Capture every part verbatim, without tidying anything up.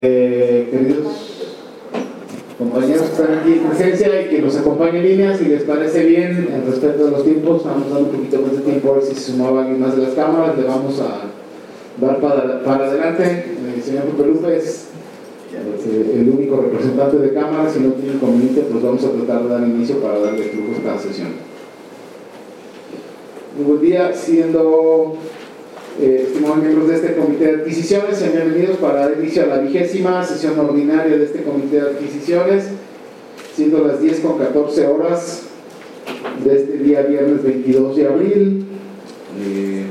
Eh, queridos compañeros que están aquí en presencia y que nos acompañan en línea, si les parece bien, en respecto a los tiempos, vamos dando un poquito más de tiempo a ver si se sumaba alguien más de las cámaras. Le vamos a dar para, para adelante. El señor Pepe Lupe es el único representante de cámara. Si no tiene inconveniente, pues vamos a tratar de dar inicio para darle flujos a cada sesión. Muy buen día, siendo Eh, estimados miembros de este comité de adquisiciones, sean bienvenidos para dar inicio a la vigésima sesión ordinaria de este comité de adquisiciones, siendo las diez con catorce horas de este día viernes veintidós de abril, eh,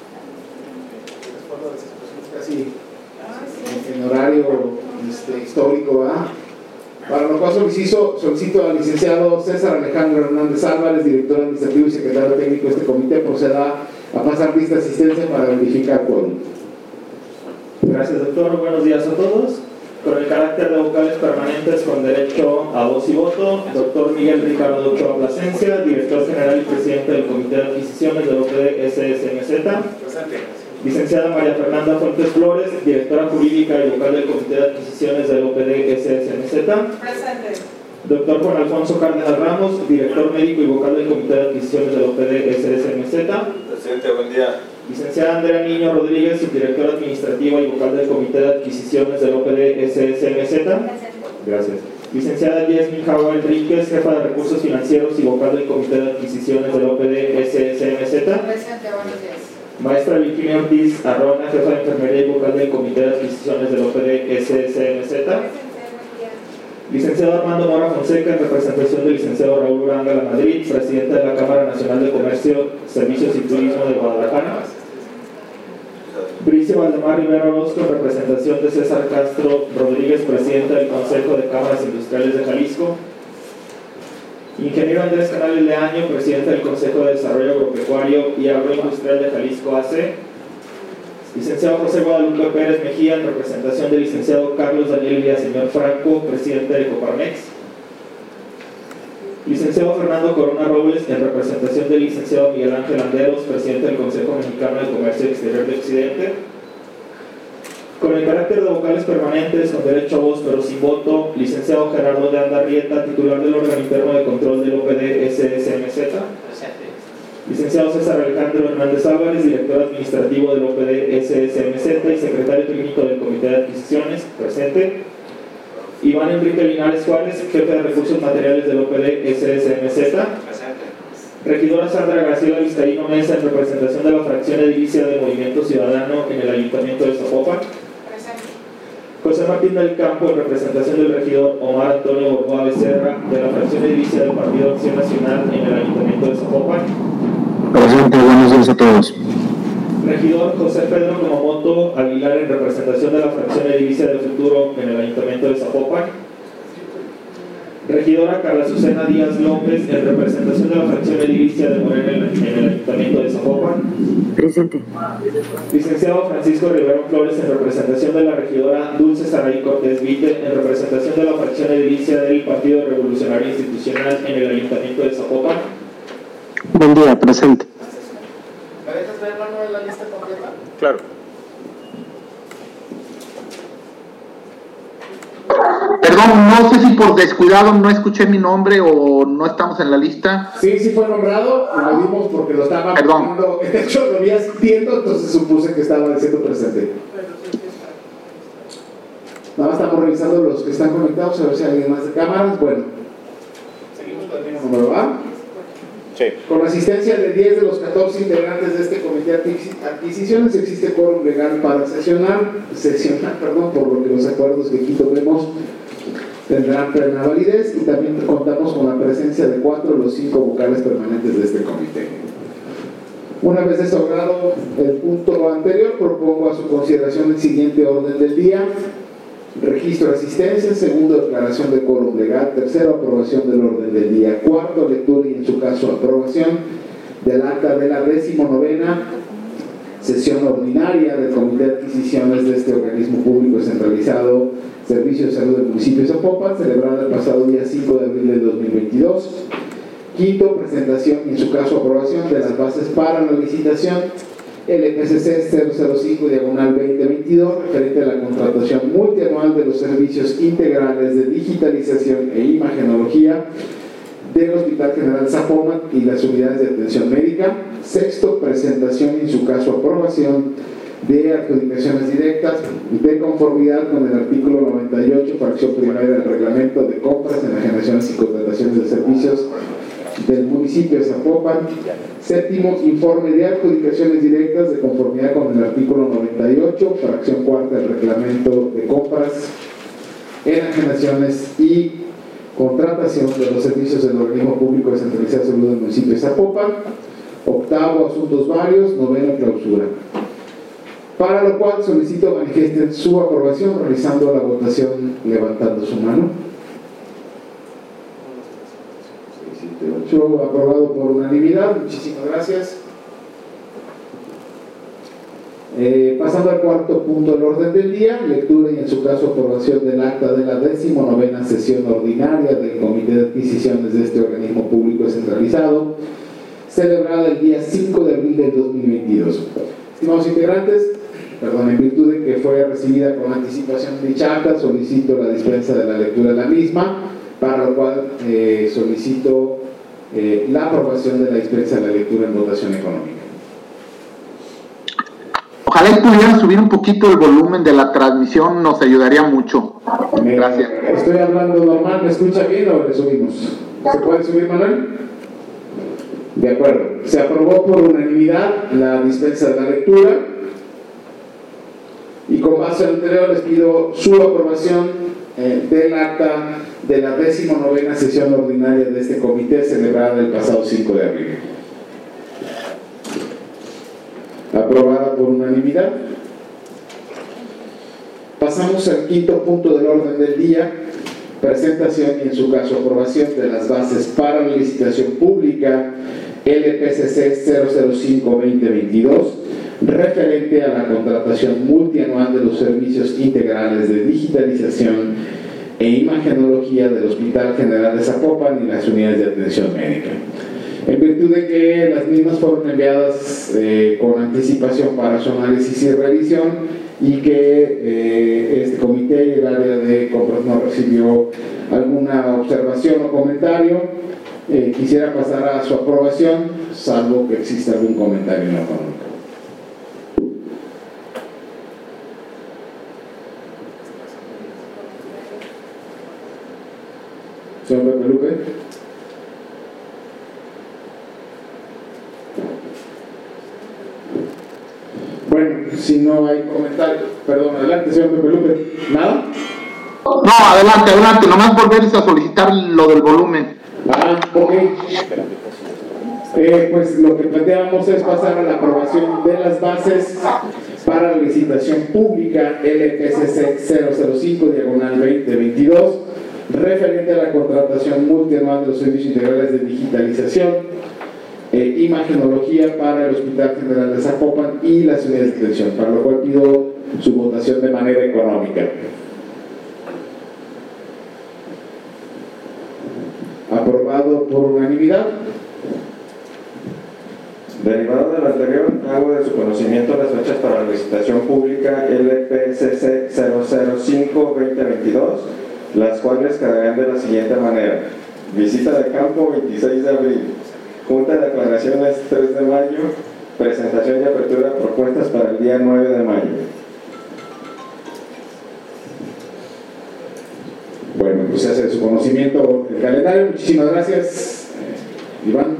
casi en horario este, histórico, ¿verdad? Para lo cual solicito, solicito al licenciado César Alejandro Hernández Álvarez, director administrativo y secretario técnico de este comité, proceda a pasar lista de asistencia para verificar quórum. Gracias, doctor. Buenos días a todos. Con el carácter de vocales permanentes con derecho a voz y voto, doctor Miguel Ricardo Ochoa Plasencia, director general y presidente del Comité de Adquisiciones del O P D S S M Z. Presente. Licenciada María Fernanda Fuentes Flores, directora jurídica y vocal del Comité de Adquisiciones del O P D S S M Z. Presente. Doctor Juan Alfonso Cárdenas Ramos, director médico y vocal del Comité de Adquisiciones del O P D S S M Z. Presente, buen día. Licenciada Andrea Niño Rodríguez, subdirectora administrativa y vocal del Comité de Adquisiciones del O P D S S M Z. Gracias. Licenciada Yasmin Java Enríquez, jefa de recursos financieros y vocal del Comité de Adquisiciones del O P D S S M Z. Presente, buenos días. Maestra Virginia Ortiz Arrona, jefa de enfermería y vocal del Comité de Adquisiciones del O P D S S M Z. Licenciado Armando Mora Fonseca, en representación del licenciado Raúl Uranga La Madrid, presidente de la Cámara Nacional de Comercio, Servicios y Turismo de Guadalajara. Bricio Valdemar Rivera Orozco, en representación de César Castro Rodríguez, presidente del Consejo de Cámaras Industriales de Jalisco. Ingeniero Andrés Canales Leaño, presidente del Consejo de Desarrollo Agropecuario y Agroindustrial de Jalisco A C. Licenciado José Guadalupe Pérez Mejía, en representación del licenciado Carlos Daniel Villaseñor Franco, presidente de Coparmex. Licenciado Fernando Corona Robles, en representación del licenciado Miguel Ángel Anderos, presidente del Consejo Mexicano de Comercio Exterior de Occidente. Con el carácter de vocales permanentes, con derecho a voz pero sin voto, licenciado Gerardo de Anda Rieta, titular del órgano interno de control del O P D S S M Z. Licenciado César Alejandro Hernández Álvarez, director administrativo del O P D S S M Z y secretario técnico del Comité de Adquisiciones, presente. Iván Enrique Linares Juárez, jefe de recursos materiales del O P D S S M Z. Presente. Regidora Sandra García Vizcaíno Mesa, en representación de la fracción edilicia de Movimiento Ciudadano en el Ayuntamiento de Zapopan. Presente. José Martín del Campo, en representación del regidor Omar Antonio Borboa Becerra, de la fracción edilicia del Partido Acción Nacional en el Ayuntamiento de Zapopan. Presente, buenos días a todos. Regidor José Pedro Nomomoto Aguilar, en representación de la fracción edilicia del Futuro en el Ayuntamiento de Zapopan. Regidora Carla Azucena Díaz López, en representación de la fracción edilicia de Morena en el Ayuntamiento de Zapopan. Presente. Licenciado Francisco Rivero Flores, en representación de la regidora Dulce Saraí Cortés Vite, en representación de la fracción edilicia del Partido Revolucionario Institucional en el Ayuntamiento de Zapopan. Buen día, presente. ¿Me dejas ver, Manuel, la lista completa? Claro. Perdón, no sé si por descuidado no escuché mi nombre o no estamos en la lista. Sí, sí fue nombrado, lo vimos porque lo estaba Perdón. marcando. De hecho, lo vi viendo, entonces supuse que estaba diciendo presente. Nada más estamos revisando los que están conectados, a ver si hay alguien más de cámaras. Bueno, seguimos con el mismo número, ¿va? Sí. Con la asistencia de diez de los catorce integrantes de este comité de adquisiciones, existe quórum legal para sesionar, sesionar, perdón, por lo que los acuerdos que aquí tomemos tendrán plena validez, y también contamos con la presencia de cuatro de los cinco vocales permanentes de este comité. Una vez desahogadado el punto anterior, propongo a su consideración el siguiente orden del día: registro de asistencia, segundo, declaración de quórum legal, tercero, aprobación del orden del día, cuarto, lectura y en su caso aprobación del acta de la decimonovena sesión ordinaria del Comité de Adquisiciones de este organismo público descentralizado Servicio de Salud del municipio de Zapopan, celebrada el pasado día cinco de abril de dos mil veintidós. Quinto, presentación y en su caso aprobación de las bases para la licitación L P C C cero cero cinco diagonal veinte veintidós, referente a la contratación multianual de los servicios integrales de digitalización e imagenología del Hospital General Zapopan y las unidades de atención médica. Sexto, presentación y en su caso aprobación de adjudicaciones directas de conformidad con el artículo noventa y ocho, fracción primera del reglamento de compras, enajenaciones y contrataciones de servicios del municipio de Zapopan. Séptimo, informe de adjudicaciones directas de conformidad con el artículo noventa y ocho, fracción cuarta del reglamento de compras, enajenaciones y contratación de los servicios del organismo público descentralizado de salud del municipio de Zapopan. Octavo, asuntos varios. Noveno, clausura. Para lo cual solicito manifiesten su aprobación realizando la votación levantando su mano. seis, siete, ocho, aprobado por unanimidad. Muchísimas gracias. Eh, pasando al cuarto punto del orden del día, lectura y en su caso aprobación del acta de la decimonovena sesión ordinaria del Comité de Adquisiciones de este organismo público descentralizado, celebrada el día cinco de abril del dos mil veintidós. Estimados integrantes, perdón, en virtud de que fue recibida con anticipación dicha acta, solicito la dispensa de la lectura de la misma, para lo cual eh, solicito eh, la aprobación de la dispensa de la lectura en votación económica. Ojalá y pudieran subir un poquito el volumen de la transmisión, nos ayudaría mucho. Me, Gracias. Estoy hablando normal, ¿me escucha bien o le subimos? ¿Se puede subir, Manuel? De acuerdo. Se aprobó por unanimidad la dispensa de la lectura y con base al anterior les pido su aprobación eh, del acta de la decimonovena sesión ordinaria de este comité celebrada el pasado cinco de abril. Aprobada por unanimidad. Pasamos al quinto punto del orden del día, presentación y en su caso aprobación de las bases para la licitación pública L P C C cero cero cinco veinte veintidós, referente a la contratación multianual de los servicios integrales de digitalización e imagenología del Hospital General de Zapopan y las unidades de atención médica. En virtud de que las mismas fueron enviadas eh, con anticipación para su análisis y revisión y que eh, este comité y el área de compras no recibió alguna observación o comentario, eh, quisiera pasar a su aprobación, salvo que exista algún comentario en la económica. Señor Pepe Lupe. Bueno, si no hay comentario, perdón, adelante, señor Pepe Lupe. ¿Nada? No, adelante, adelante, nomás volverles a solicitar lo del volumen. Ah, ok. Eh, pues lo que planteamos es pasar a la aprobación de las bases para la licitación pública L P C C cero cero cinco diagonal veinte veintidós, referente a la contratación multianual de los servicios integrales de digitalización Eh, imagenología para el Hospital General de Zapopan y las unidades de atención, para lo cual pido su votación de manera económica. Aprobado por unanimidad. Derivado de lo anterior, hago de su conocimiento las fechas para la licitación pública L P C C cero cero cinco veinte veintidós, las cuales quedarán de la siguiente manera: visita de campo veintiséis de abril, junta de aclaraciones tres de mayo, presentación y apertura de propuestas para el día nueve de mayo. Bueno, pues se hace de su conocimiento el calendario. Muchísimas gracias, eh, Iván.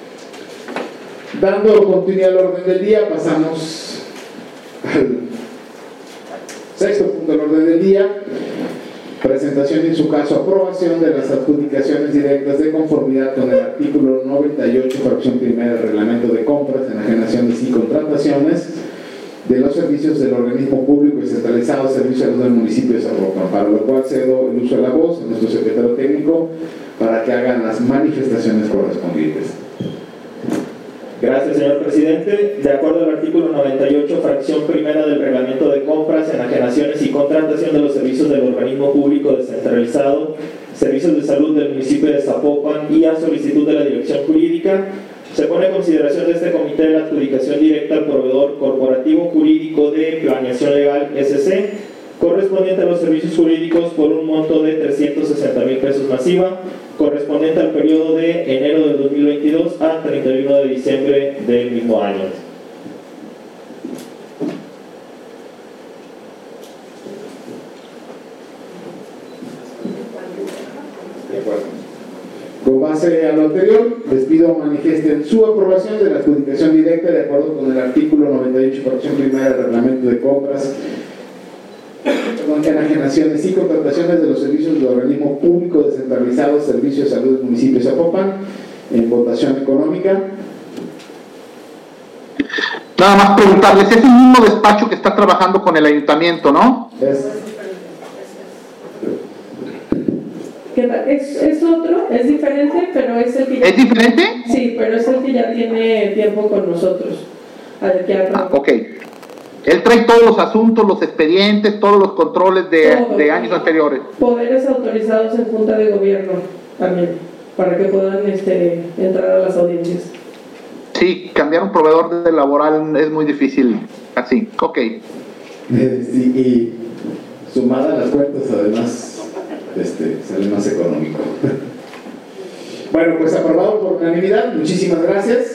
Dando continuidad al orden del día, pasamos al sexto punto del orden del día. Presentación y en su caso aprobación de las adjudicaciones directas de conformidad con el artículo noventa y ocho, fracción primera del reglamento de compras, enajenaciones y contrataciones de los servicios del organismo público descentralizado Servicio de Salud del municipio de Zapopan, para lo cual cedo el uso de la voz a nuestro secretario técnico para que hagan las manifestaciones correspondientes. Gracias, señor presidente. De acuerdo al artículo noventa y ocho, fracción primera del reglamento de compras, enajenaciones y contratación de los servicios del organismo público descentralizado, servicios de salud del municipio de Zapopan y a solicitud de la dirección jurídica, Se pone en consideración de este comité la adjudicación directa al proveedor corporativo jurídico de planeación legal S C, correspondiente a los servicios jurídicos por un monto de trescientos sesenta mil pesos masiva, correspondiente al periodo de enero del dos mil veintidós a treinta y uno de diciembre del mismo año. De acuerdo. Con base a lo anterior, les pido manifiesten su aprobación de la adjudicación directa de acuerdo con el artículo noventa y ocho, fracción primera del reglamento de compras, enajenaciones y contrataciones de los servicios del organismo público descentralizado, Servicio de Salud del municipio de Zapopan, en votación económica. Nada más preguntarles, es el mismo despacho que está trabajando con el ayuntamiento, ¿no? Es, Es, es otro, es diferente, pero es el que ya, ¿Es diferente? sí, pero es el que ya tiene tiempo con nosotros. Al que ha Ah, ok. Él trae todos los asuntos, los expedientes, todos los controles de, Todo. de años anteriores. Poderes autorizados en Junta de Gobierno también, para que puedan este, entrar a las audiencias. Sí, cambiar un proveedor de laboral es muy difícil. Así, ok. eh, sí, y sumada a las cuentas, además, este, sale más económico. Bueno, pues aprobado por unanimidad. Muchísimas gracias.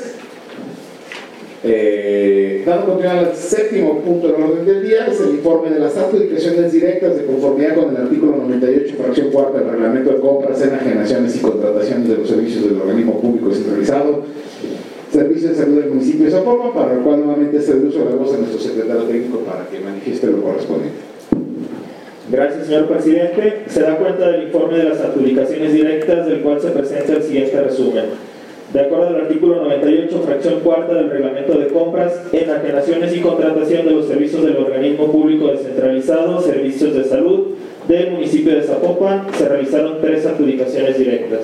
Eh, dando continuidad al séptimo punto del orden del día, es el informe de las adjudicaciones directas de conformidad con el artículo noventa y ocho, fracción cuarta del reglamento de compras, enajenaciones y contrataciones de los servicios del organismo público descentralizado, Servicio de Salud del municipio de Zapopan, para el cual nuevamente se uso la voz de nuestro secretario técnico para que manifieste lo correspondiente. Gracias, señor presidente. Se da cuenta del informe de las adjudicaciones directas, del cual se presenta el siguiente resumen. De acuerdo al artículo noventa y ocho, fracción cuarta del reglamento de compras, enajenaciones y contratación de los servicios del organismo público descentralizado, Servicios de Salud del municipio de Zapopan, se realizaron tres adjudicaciones directas.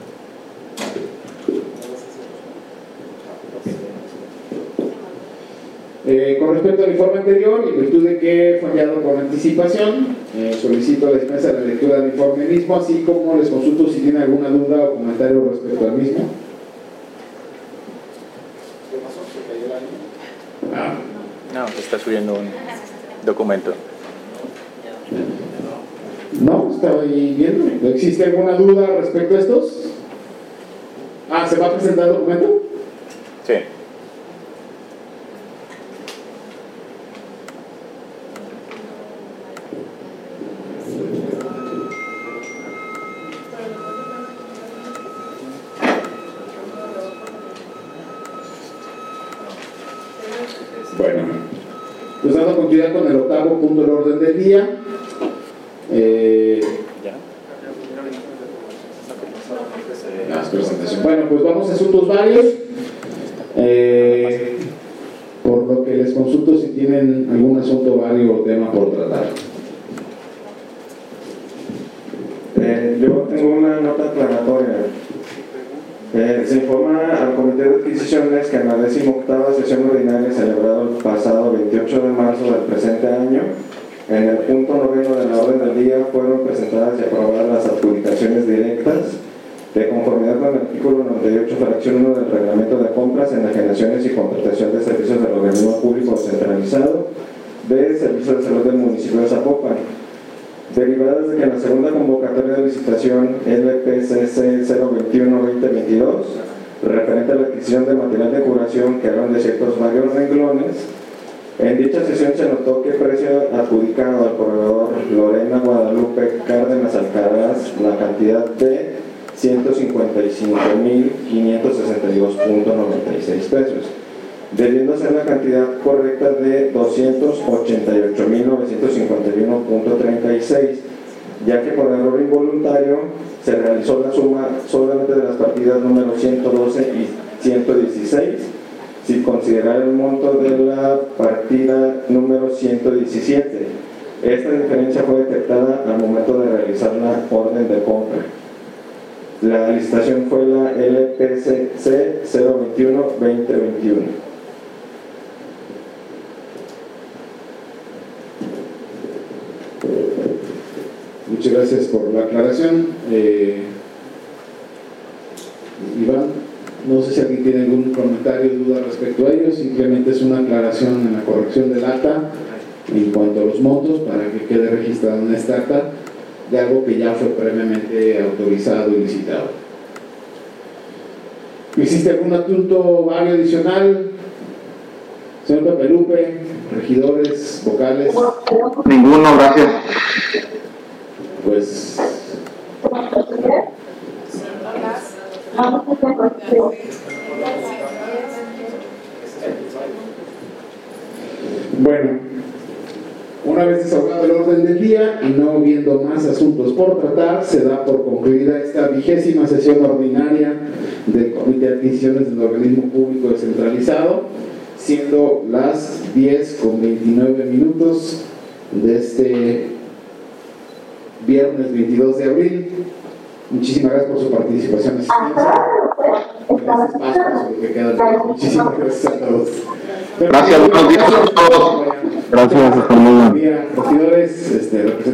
Eh, con respecto al informe anterior, y en virtud de que fue enviado con anticipación, eh, solicito la dispensa de la lectura del informe mismo, así como les consulto si tienen alguna duda o comentario respecto al mismo. ¿Qué pasó? ¿Se cayó el año? Ah. No, se está subiendo un documento. No, estaba ahí viendo. ¿Existe alguna duda respecto a estos? Ah, ¿se va a presentar el documento? Sí. Bueno, pues dando continuidad con el octavo punto del orden del día. Eh, las presentaciones. Bueno, pues vamos a asuntos varios. Eh, por lo que les consulto si tienen algún asunto vario o tema por tratar. Eh, yo tengo una nota aclaratoria. Eh, se informa al Comité de Adquisiciones que en la decimoctava sesión ordinaria celebrada el pasado veintiocho de marzo del presente año, en el punto noveno de la orden del día fueron presentadas y aprobadas las adjudicaciones directas de conformidad con el artículo noventa y ocho, fracción uno del reglamento de compras, enajenaciones y contratación de servicios del organismo público centralizado de Servicios de Salud del municipio de Zapopan, derivadas de que en la segunda convocatoria de licitación L P C C cero veintiuno guion veinte veintidós, referente a la adquisición de material de curación que eran de ciertos varios renglones, en dicha sesión se notó que el precio adjudicado al proveedor Lorena Guadalupe Cárdenas Alcaraz, la cantidad de ciento cincuenta y cinco mil quinientos sesenta y dos punto noventa y seis pesos, debiendo ser la cantidad correcta de doscientos ochenta y ocho mil novecientos cincuenta y uno punto treinta y seis, ya que por error involuntario se realizó la suma solamente de las partidas número ciento doce y ciento dieciséis, sin considerar el monto de la partida número ciento diecisiete. Esta diferencia fue detectada al momento de realizar la orden de compra. La licitación fue la L P C C cero veintiuno guion veinte veintiuno. Muchas gracias por la aclaración. Eh, Iván. No sé si alguien tiene algún comentario o duda respecto a ello. Simplemente es una aclaración en la corrección del acta en cuanto a los montos para que quede registrado en esta acta de algo que ya fue previamente autorizado y licitado. ¿Existe algún asunto vario adicional? Señor Pepe Lupe, regidores, vocales. Ninguno, gracias. Pues bueno, una vez desahogado el orden del día y no viendo más asuntos por tratar, se da por concluida esta vigésima sesión ordinaria del Comité de Adquisiciones del Organismo Público Descentralizado, siendo las diez con veintinueve minutos de este viernes veintidós de abril. Muchísimas gracias por su participación y asistencia. Gracias, Pascua, sobre lo que queda. Muchísimas gracias a todos. Gracias, buenos días a todos. Gracias, hasta luego. Regidores, este,